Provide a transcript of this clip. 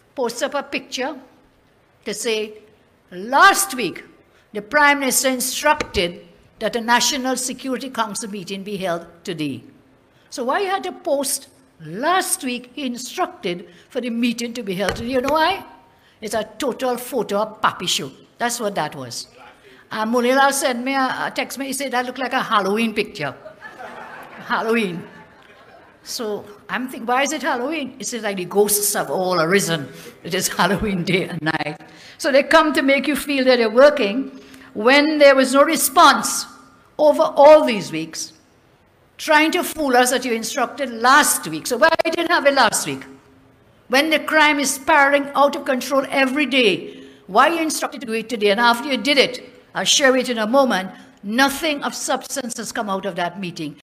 posts up a picture to say, last week, the Prime Minister instructed that a National Security Council meeting be held today. So why you had to post last week he instructed for the meeting to be held today? You know why? It's a total photo of Papi show. That's what that was. And Munilal sent me a text me, he said that looked like a Halloween picture. Halloween. So I'm thinking, why is it Halloween? It says like the ghosts have all arisen. It is Halloween day and night. So they come to make you feel that they're working when there was no response over all these weeks, trying to fool us that you instructed last week. So why didn't have it last week? When the crime is spiraling out of control every day, why you instructed to do it today? And after you did it, I'll share it in a moment, nothing of substance has come out of that meeting.